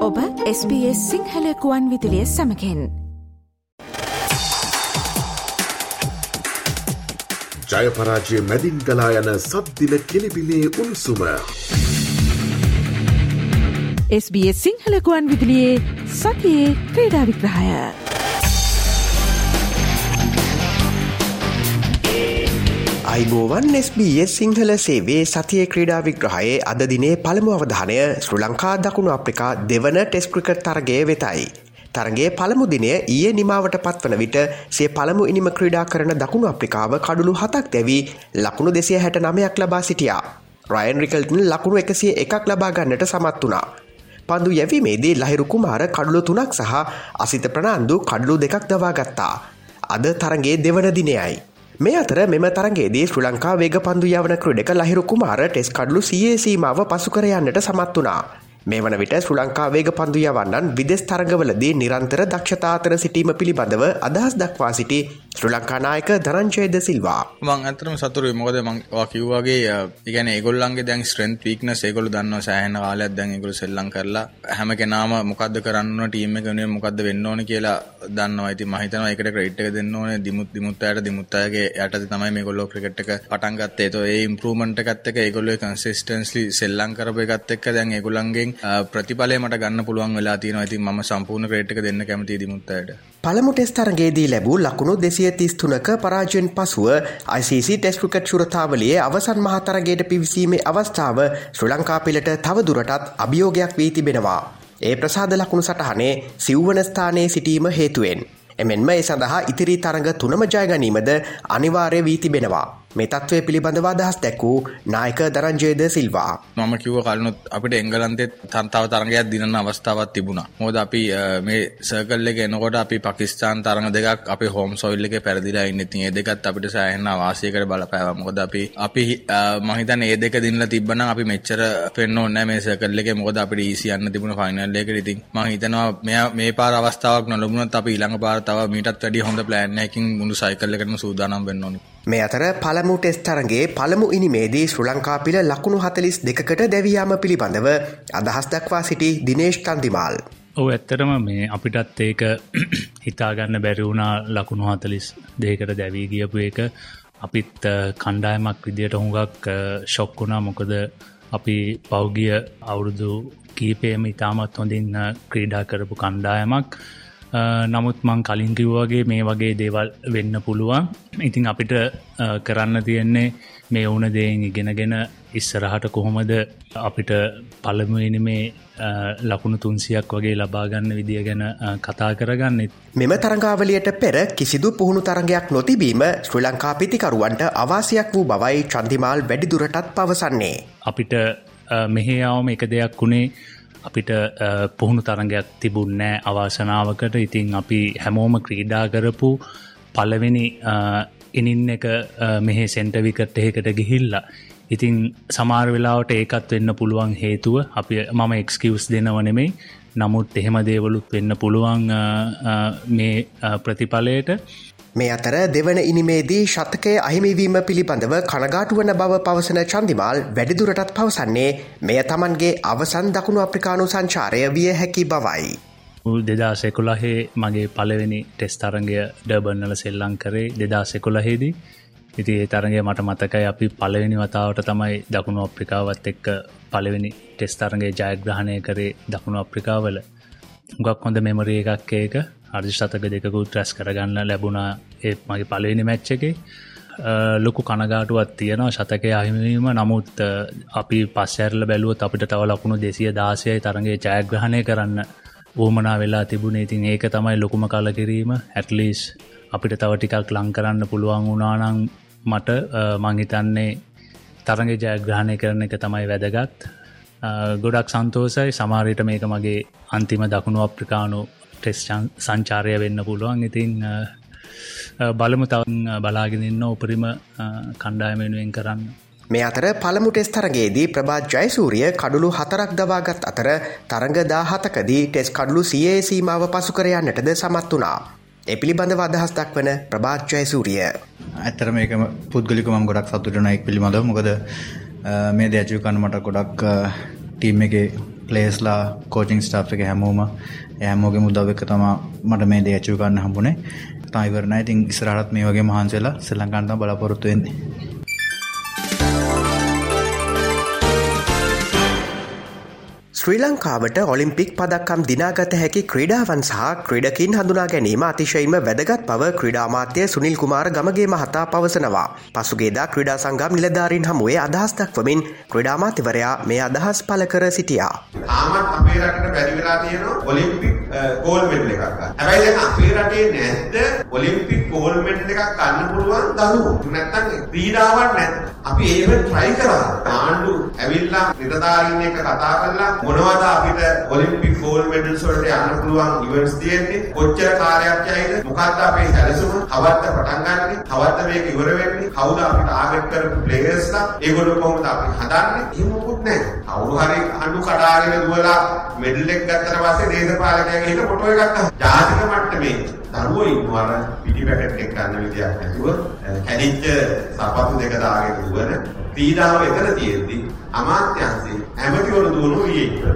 ඔබ SBS සිංහල කුවන් විදුලිය සමගින් ජය පරාජය මැදින් ගලා යන සද්දින කෙලිබිලේ උණුසුම SBS සිංහල කුවන් විදුලියේ සතියේ ක්‍රීඩා විග්‍රහය අයිබෝවන් SBS සිංහල සේවේ සතියේ ක්‍රීඩා විග්‍රහයේ අද දිනේ පළමු අවධානය ශ්‍රී ලංකා දකුණු අප්‍රිකා දෙවන ටෙස්ට් ක්‍රිකට් තරගය වෙතයි. තරගයේ පළමු දිනය ඊයේ නිමාවට පත්වන විට සිය පළමු ඉනිම ක්‍රීඩා කරන දකුණු අප්‍රිකාව කඩුළු 7ක් දැවි ලකුණු 269ක් ලබා සිටියා. රයන් රිකල්ටන් ලකුණු 101ක් ලබා ගන්නට සමත් වුණා. පන්දු යැවීමේදී ලහිරු කුමාර කඩුළු 3ක් සහ අසිත ප්‍රනාන්දු කඩුළු 2ක් දවා ගත්තා. අද තරගයේ දෙවන දිනයයි. මේ අතර මෙම තරගයේදී ශ්‍රී ලංකා වේග පන්දු යවන ක්‍රීඩක ලහිරු කුමාර ටෙස්ට් කඩලු 100 සීමාව පසු කර යන්නට සමත් වුණා. මේ වන විට ශ්‍රී ලංකා වේග පන්දු යවන්නන් විදේශ තරගවලදී නිරන්තර දක්ෂතා අතර සිටීම පිළිබඳව අදහස් දක්වා සිටි ශ්‍රී ලංකා නායක ධනංජය ද සිල්වා. මම අතරම සතුටුයි මොකද මම කිව්වාගේ ඒ කියන්නේ ඒගොල්ලන්ගේ දැන් ස්ට්‍රෙන්ත් වීක්නස් ඒගොල්ලෝ දන්නවා සෑහෙන කාලයක් දැන් ඒගොල්ලෝ සෙල්ලම් කරලා හැම කෙනාම මොකද්ද කරන්න ඕන ටීම් එක වෙනුවෙන් මොකද්ද වෙන්න ඕන කියලා දන්නවා. ඉතින් මම හිතනවා ඒකට ක්‍රෙඩිට් එක දෙන්න ඕනේ දිමුත් අයගේ යටතේ තමයි මේගොල්ලෝ ක්‍රිකට් එක පටන් ගත්තේ. ඒ ඉම්ප්‍රූව්මන්ට් එකත් එක්ක ඒගොල්ලෝ කන්සිස්ටන්ට්ලි සෙල්ලම් කරපු එකත් එක්ක දැන් ඒගොල්ලන්ගෙන් ප්‍රතිඵලය මට ගන්න පුළුවන් වෙලා තියෙනවා. ඉතින් මම සම්පූර්ණ ක්‍රෙඩිට් එක දෙන්න කැමතියි දිමුත් අයට. පළමු ටෙස්ට් තරගයේදී ලැබූ ලකුණු 233ක පරාජයෙන් පසුව ICC ටෙස්ට් ක්‍රිකට් ශුරතාවලියේ අවසන් මහ තරගයට පිවිසීමේ අවස්ථාව ශ්‍රී ලංකා පිළට තව දුරටත් අභියෝගයක් වී තිබෙනවා. ඒ ප්‍රසාද ලකුණු සටහනේ සිව්වන ස්ථානයේ සිටීම හේතුවෙන්. එමෙන්ම ඒ සඳහා ඉතිරි තරග 3ම ජය ගැනීමද අනිවාර්ය වී තිබෙනවා. මේ තත්ත්වය පිළිබඳව අදහස් දැක්වූ නායක ධනංජය ද සිල්වා. මම කිව්ව කලිනුත් අපිට එංගලන්තේ තව තරගයක් දිනන අවස්ථාවක් තිබුණා. මොකද අපි මේ සර්කල් එක එනකොට අපි පාකිස්තාන් තරග දෙකක් අපේ හෝම් සොයිල් එකේ පෙරදිලා ඉන්නේ. ඉතින් ඒ දෙකත් අපිට සෑහෙන වාසියකට බලපෑවා. මොකද අපි මම හිතන්නේ මේ දෙක දිනලා තිබ්බනම් අපි මෙච්චර වෙන්න ඕනේ නැහැ මේ සර්කල් එකේ. මොකද අපිට ඊසි යන්න තිබුණ ෆයිනල් එකට. ඉතින් මම හිතනවා මේ පාර අවස්ථාවක් නොලැබුණත් අපි ඊළඟ පාර තව මීටත් වැඩි හොඳ ප්ලෑන් එකකින් මුළු සයිකල් එකටම සූදානම් වෙන්න ඕනේ. මේ අතර පළමු ටෙස්ට් තරගයේ පළමු ඉනිමේදී ශ්‍රී ලංකා පිළ ලකුණු 42කට දැවී යාම පිළිබඳව අදහස් දක්වා සිටි දිනේෂ් තන්දිමාල්. ඔව් ඇත්තටම මේ අපිටත් ඒක හිතා ගන්න බැරි වුණා ලකුණු 42කට දැවී ගියපු එක. අපිත් කණ්ඩායමක් විදියට හුඟක් ෂොක් වුණා. මොකද අපි පෞගිය අවුරුදු කීපෙම ඉතාමත් හොඳින් ක්‍රීඩා කරපු කණ්ඩායමක්. නමුත් මං කලින් කිව්වාගේ මේ වගේ දේවල් වෙන්න පුළුවන්. ඉතින් අපිට කරන්න තියෙන්නේ මේ වුණ දේෙන් ඉගෙනගෙන ඉස්සරහට කොහොමද අපිට පළමුවෙනි මේ ලකුණු 300ක් වගේ ලබා ගන්න විදිය ගැන කතා කරගන්න. මෙම තරඟාවලියට පෙර කිසිදු පුහුණු තරඟයක් නොතිබීම ශ්‍රී ලංකා පිතිකරුවන්ට අවාසියක් වූ බවයි චන්දිමාල් වැඩිදුරටත් පවසන්නේ. අපිට මෙහි ආවම එක දෙයක් වුණේ අපිට පුහුණු තරගයක් තිබුණේ අවාසනාවකට. ඉතින් අපි හැමෝම ක්‍රීඩා කරපු පළවෙනි ඉනින් එක මෙහි සෙන්ටර් විකට් එකකට ගිහිල්ලා. ඉතින් සමහර වෙලාවට ඒකත් වෙන්න පුළුවන් හේතුව මම එක්ස්කියුස් දෙනව නෙමෙයි. නමුත් එහෙම දේවලුත් වෙන්න පුළුවන් මේ ප්‍රතිඵලයට. මේ අතර දෙවන ඉනිමේදී ශතකයේ අහිමිවීම පිළිබඳව කනගාටු වන බව පවසන චන්දිමාල් වැඩිදුරටත් පවසන්නේ මෙය තමන්ගේ අවසන් දකුණු අප්‍රිකානු සංචාරය විය හැකි බවයි. 2011 මගේ පළවෙනි ටෙස්ට් තරගය ඩර්බන් වල සෙල්ලම් කරේ 2011 දී. ඉතින් ඒ තරගය මට මතකයි අපි පළවෙනි වතාවට තමයි දකුණු අප්‍රිකාවත් එක්ක පළවෙනි ටෙස්ට් තරගය ජයග්‍රහණය කරේ දකුණු අප්‍රිකාවල. හුඟක් හොඳ මෙමරි එකක් ඒක. අර්ධ ශතක දෙකකුත් රැස් කරගන්න ලැබුණා ඒ මගේ පළවෙනි මැච් එකේ. ලොකු කනගාටුවක් තියෙනවා ශතකයේ අහිමිවීම. නමුත් අපි පස්සේ හැරලා බැලුවොත් අපිට තව ලකුණු 216යි තරගයේ ජයග්‍රහණය කරන්න වුමනා වෙලා තිබුණේ. ඉතින් ඒක තමයි ලොකුම කලකිරීම. at least අපිට තව ටිකක් ලං කරන්න පුළුවන් වුණා නම් මට මං හිතන්නේ තරගයේ ජයග්‍රහණය කරන එක තමයි වැදගත්. ගොඩක් සන්තෝෂයි. සමහර විට මේක මගේ අන්තිම දකුණු අප්‍රිකානු ටෙස්ට් සංචාරය වෙන්න පුළුවන්. ඉතින් බලමු තව බලාගෙන ඉන්න උපරිම කණ්ඩායම වෙනුවෙන් කරන්න. මේ අතර පළමු ටෙස්ට් තරගයේදී ප්‍රභාත් ජයසූරිය කඩුළු 4ක් දවාගත් අතර තරග 17කදී ටෙස්ට් කඩුළු 100 සීමාව පසු කර යන්නටද සමත් වුණා. ඒ පිළිබඳව අදහස් දක්වන ප්‍රභාත් ජයසූරිය. ඇත්තට මේක පුද්ගලිකව මම ගොඩක් සතුටු වෙනවා ඒක පිළිබඳව. මොකද මේ දැචුව කන මට ගොඩක් ටීම් එකේ ප්ලේස්ලා කෝචින් ස්ටාෆ් එක හැමෝගේම උදව් එක්ක තමයි මට මේ දේ අචීව් කරන්න හම්බුනේ. තාම ඉවර නැහැ. ඉතින් ඉස්සරහටත් මේ වගේ මහන්සි වෙලා ශ්‍රී ලංකාවට තමයි බලාපොරොත්තු වෙන්නේ. ශ්‍රී ලංකාවට ඔලිම්පික් පදක්කම් දිනාගත හැකි ක්‍රීඩාවන් සහ ක්‍රීඩකින් හඳුනා ගැනීම අතිශයින්ම වැදගත් බව ක්‍රීඩා අමාත්‍ය සුනිල් කුමාර ගමගේ මහතා පවසනවා. පසුගියදා ක්‍රීඩා සංගම් නිලධාරීන් හමුවේ අදහස් දක්වමින් ක්‍රීඩා අමාත්‍යවරයා මේ අදහස් පළ කර සිටියා. තාමත් අපේ රටට බැරි වෙලා තියෙනවා ඔලිම්පික් ගෝල්ඩ් මෙඩල් එකක් ගන්න. හැබැයි දැන් අපේ රටේ නැද්ද ඔලිම්පික් ගෝල්ඩ් මෙඩල් එකක් ගන්න පුළුවන් දරුවෝ? නැත්තම් ක්‍රීඩාවක් නැද්ද? අපි ඒක try කරා. ආණ්ඩු ඇවිල්ලා නිලධාරීන් එක්ක කතා කරලා මොනවද අපිට ඔලිම්පික් ගෝල්ඩ් මෙඩල්ස් වලට යන්න පුළුවන් ඉවෙන්ට්ස් තියෙන්නේ? කොච්චර කාර්යයක් යයිද? මොකක්ද අපේ සැලසුම? කවද්ද පටන් ගන්නෙ? කවද්ද මේක ඉවර වෙන්නේ? කවුද අපි ටාගට් කරපු ප්ලේයර්ස්ලා? ඒගොල්ලෝ කොහොමද අපි හදන්නේ? එහෙම මොකුත් නැහැ. කවුරු හරි අඬු කඩාගෙන දුවලා මෙඩල් එක ගත්තට පස්සේ දේශපාලකයන් එක ෆොටෝ එකක් ගන්න. ජාතික මට්ටමේ දරුවෝ ඉන්නවර පිටි පැකට් එක ගන්න විදියක් නැතුව කැඩිච්ච සපත්තු දෙක දාගෙන දුවන ක්‍රීඩාව එතන තියෙද්දි අමාත්‍යාංශේ ඇමතිවරු දුවනෝ ඊයේ.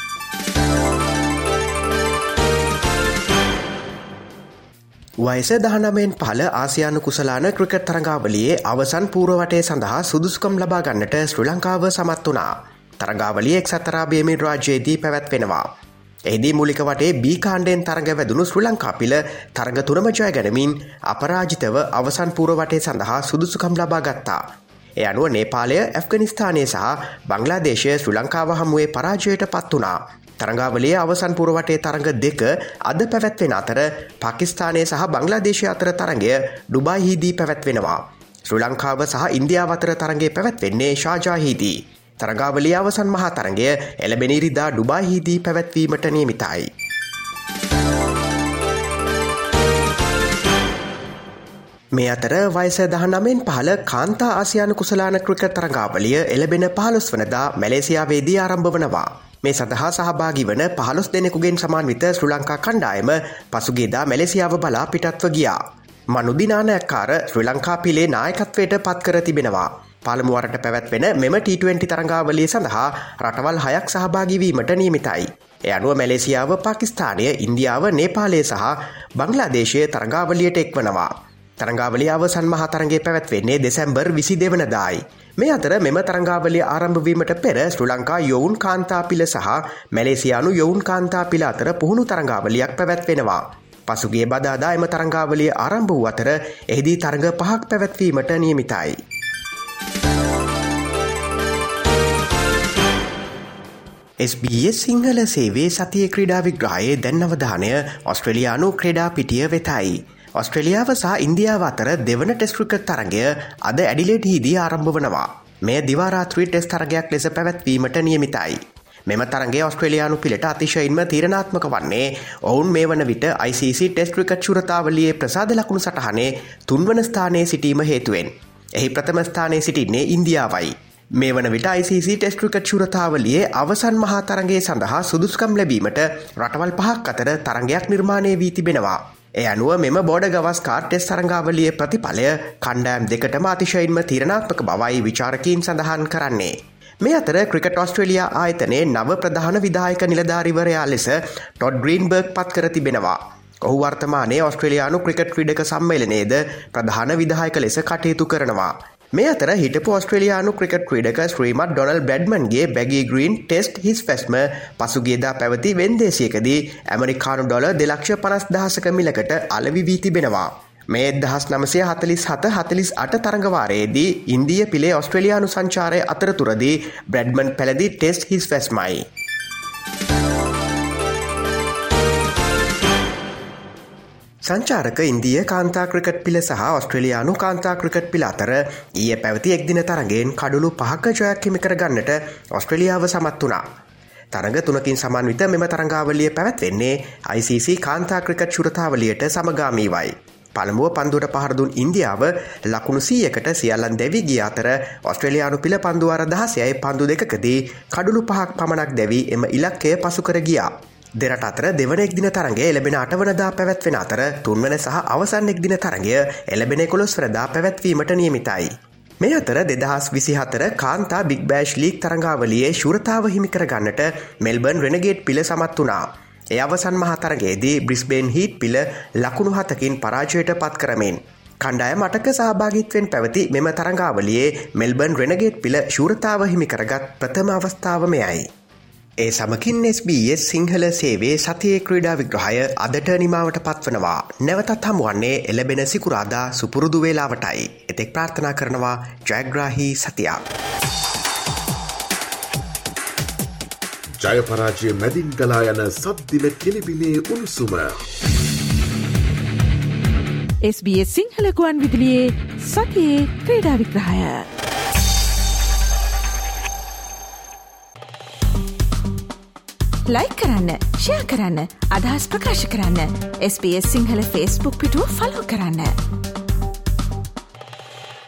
වයස 19න් පහළ ආසියානු කුසලාන ක්‍රිකට් තරඟාවලියේ අවසන් පූර්ව වටය සඳහා සුදුසුකම් ලබා ගන්නට ශ්‍රී ලංකාව සමත් වුණා. තරඟාවලිය එක්සත් අරාබි එමිරේට් රාජ්‍යයේදී පැවැත්වෙනවා. එහිදී මූලික වටේ B කාණ්ඩයෙන් තරඟ වැදුණු ශ්‍රී ලංකා පිළ තරඟ තුනම ජය ගැනීමෙන් අපරාජිතව අවසන් පූර්ව වටය සඳහා සුදුසුකම් ලබා ගත්තා. ඒ අනුව නේපාලය, ඇෆ්ගනිස්තානය සහ බංග්ලාදේශය ශ්‍රී ලංකාව හමුවේ පරාජයට පත් වුණා. තරඟාවලියේ අවසන් පූර්ව වටේ තරඟ දෙක අද පැවැත්වෙන අතර පාකිස්තානය සහ බංග්ලාදේශය අතර තරඟය ඩුබායිහිදී පැවැත්වෙනවා. ශ්‍රී ලංකාව සහ ඉන්දියාව අතර තරඟය පැවැත්වෙන්නේ ෂාර්ජාහිදී. තරඟාවලිය අවසන් මහා තරඟය එළඹෙන ඉරිදා ඩුබායිහිදී පැවැත්වීමට නියමිතයි. මේ අතර වයස 19න් පහළ කාන්තා ආසියානු කුසලාන ක්‍රිකට් තරඟාවලිය එළඹෙන 15 වනදා මැලේසියාවේදී ආරම්භ වනවා. මේ සඳහා සහභාගී වන 15 දෙනෙකුගෙන් සමන්විත ශ්‍රී ලංකා කණ්ඩායම පසුගියදා මැලේසියාව බලා පිටත්ව ගියා. මනුදි නානායක්කාර ශ්‍රී ලංකා පිලේ නායකත්වයට පත් කර තිබෙනවා. පළමු වරට පැවැත්වෙන මෙම T20 තරඟාවලිය සඳහා රටවල් 6ක් සහභාගී වීමට නියමිතයි. ඒ අනුව මැලේසියාව, පාකිස්තානය, ඉන්දියාව, නේපාලය සහ බංග්ලාදේශය තරඟාවලියට එක්වනවා. තරඟාවලිය අවසන් මහා තරඟය පැවැත්වෙන්නේ දෙසැම්බර් 22 වෙනිදායි. මේ අතර මෙම තරඟාවලිය ආරම්භ වීමට පෙර ශ්‍රී ලංකා යොවුන් කාන්තා පිළ සහ මැලේසියානු යොවුන් කාන්තා පිළ අතර පුහුණු තරඟාවලියක් පැවැත්වෙනවා. පසුගිය බදාදා එම තරඟාවලිය ආරම්භ වූ අතර එහිදී තරඟ 5ක් පැවැත්වීමට නියමිතයි. SBS සිංහල සේවයේ සතියේ ක්‍රීඩා විග්‍රහයේ දැන් අවධානය ඔස්ට්‍රේලියානු ක්‍රීඩා පිටිය වෙතයි. ඔස්ට්‍රේලියාව සහ ඉන්දියාව අතර දෙවන ටෙස්ට් ක්‍රිකට් තරගය අද ඇඩිලේඩ්හිදී ආරම්භ වනවා. මෙය දිවා රාත්‍රී ටෙස්ට් තරගයක් ලෙස පැවැත්වීමට නියමිතයි. මෙම තරගය ඔස්ට්‍රේලියානු පිළට අතිශයින්ම තීරණාත්මක වන්නේ ඔවුන් මේ වන විට ICC ටෙස්ට් ක්‍රිකට් ශුරතාවලියේ ප්‍රසාද ලකුණු සටහනේ 3 වන ස්ථානයේ සිටීම හේතුවෙන්. එහි ප්‍රථම ස්ථානයේ සිටින්නේ ඉන්දියාවයි. මේ වන විට ICC ටෙස්ට් ක්‍රිකට් ශුරතාවලියේ අවසන් මහා තරගය සඳහා සුදුසුකම් ලැබීමට රටවල් 5ක් අතර තරගයක් නිර්මාණය වී තිබෙනවා. ඒ අනුව මෙම බෝඩ ගවස්කාර් ටෙස්ට් තරඟාවලියේ ප්‍රතිඵලය කණ්ඩායම් දෙකටම අතිශයින්ම තීරණාත්මක බවයි විචාරකීන් සඳහන් කරන්නේ. මේ අතර ක්‍රිකට් ඔස්ට්‍රේලියා ආයතනයේ නව ප්‍රධාන විධායක නිලධාරිවරයා ලෙස ටොඩ් ග්‍රීන්බර්ග් පත් කර තිබෙනවා. ඔහු වර්තමානයේ ඔස්ට්‍රේලියානු ක්‍රිකට් ක්‍රීඩක සම්මේලනයේද ප්‍රධාන විධායක ලෙස කටයුතු කරනවා. මේ අතර හිටපු ඔස්ට්‍රේලියානු ක්‍රිකට් ක්‍රීඩක ශ්‍රීමත් ඩොනල්ඩ් බ්‍රැඩ්මන්ගේ බැගී ග්‍රීන් ටෙස්ට් හිස්පැස්ම පසුගියදා පැවති වෙන්දේසියකදී ඇමරිකානු ඩොලර් 2,50,000ක මිලකට අලෙවි වී තිබෙනවා. මේ 1947-48 තරඟවාරයේදී ඉන්දිය පිලේ ඔස්ට්‍රේලියානු සංචාරය අතරතුරදී බ්‍රැඩ්මන් පැළදී ටෙස්ට් හිස්පැස්මයි. සංචාරක ඉන්දිය කාන්තා ක්‍රිකට් පිළ සහ ඔස්ට්‍රේලියානු කාන්තා ක්‍රිකට් පිළ අතර ඊයේ පැවති එක්දින තරගයෙන් කඩුළු 5ක ජයක් හිමි කර ගන්නට ඔස්ට්‍රේලියාව සමත් වුණා. තරග 3කින් සමන්විත මෙම තරඟාවලිය පැවැත්වෙන්නේ ICC කාන්තා ක්‍රිකට් ශුරතාවලියට සමගාමීවයි. පළමුව පන්දුවට පහර දුන් ඉන්දියාව ලකුණු 100කට සියල්ලන් දැවී ගිය අතර ඔස්ට්‍රේලියානු පිළ පන්දු වාර 16යි පන්දු දෙකකදී කඩුළු 5ක් පමණක් දැවී එම ඉලක්කය පසු කර ගියා. දෙරට අතර දෙවන එක්දින තරගය එළඹෙන 8 වනදා පැවැත්වෙන අතර 3 වන සහ අවසන් එක්දින තරගය එළඹෙන 11 වනදා පැවැත්වීමට නියමිතයි. මේ අතර 2024 කාන්තා බිග් බෑෂ් ලීග් තරඟාවලියේ ශූරතාව හිමි කරගන්නට මෙල්බර්න් රෙනගේඩ් පිළ සමත් වුණා. ඒ අවසන් මහා තරගයේදී බ්‍රිස්බේන් හීට් පිළ ලකුණු 7කින් පරාජයට පත් කරමින් කණ්ඩායම 8ක සහභාගීත්වයෙන් පැවති මෙම තරඟාවලියේ මෙල්බර්න් රෙනගේඩ් පිළ ශූරතාව හිමි කරගත් ප්‍රථම අවස්ථාව මෙයයි. ඒ සමකින් SBS සිංහල සේවේ සතියේ ක්‍රීඩා විග්‍රහය අදට නිමාවට පත්වනවා. නැවතත් හමුවන්නේ එළබෙන සිකුරාදා සුපුරුදු වේලාවටයි. එතෙක් ප්‍රාර්ථනා කරනවා ජයග්‍රාහී සතියක්. ජය පරාජය මැදින් ගලා යන සද්දින කිලිබිලේ උණුසුම. SBS සිංහල ගුවන් විදුලියේ සතියේ ක්‍රීඩා විග්‍රහය. ලයික් කරන්න, ෂෙයා කරන්න, අදහස් ප්‍රකාශ කරන්න. SBS සිංහල Facebook පිටුව ෆලෝ කරන්න.